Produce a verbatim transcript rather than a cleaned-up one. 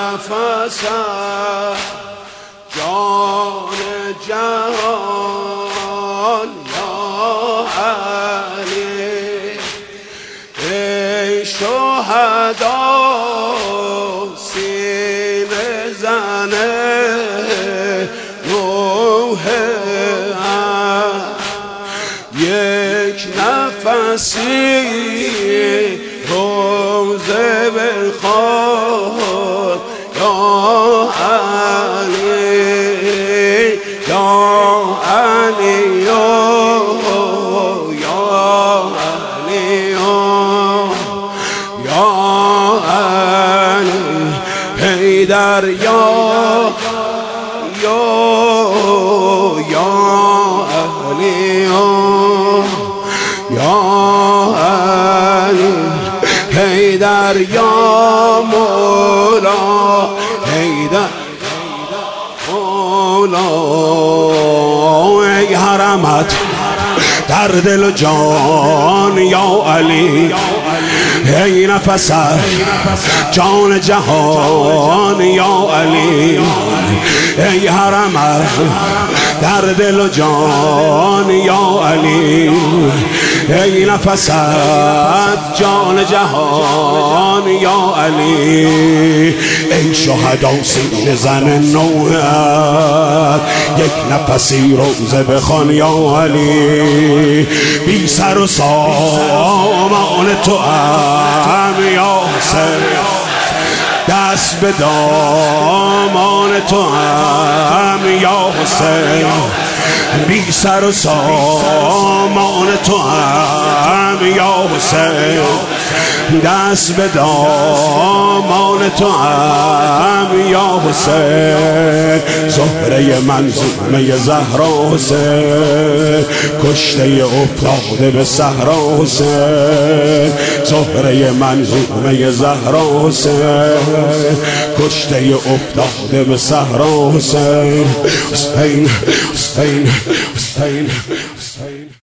نفسم جان جهان یا علی، ای شهدا سینه زنه روح یک نفسی روزه بخواد یا علی یا علی یا علی یا علی حیدر یا یا یا علی یا علی حیدر یا مولا حیدر مولا. ای حرمت در دل و جان یا علی، ای نفس جان جهان یا علی، ای حرمت در دل و جان یا علی، ای نفس جان جهان یا علی، ای شهدا سینه زن نوحت یک نفسی روزه بخوان یا علی، بی سر و سامان تو هم یا حسین، دست به دامان تو هم یا حسین، بی سر و سامان تو هم یا حسین، دست به دامان تو هم یا حسین. زهره منظومه زهرا حسین، کشته افتاده به صحرا حسین، زهره منظومه زهرا حسین، کشته افتاده به صحرا حسین. حسین حسین حسین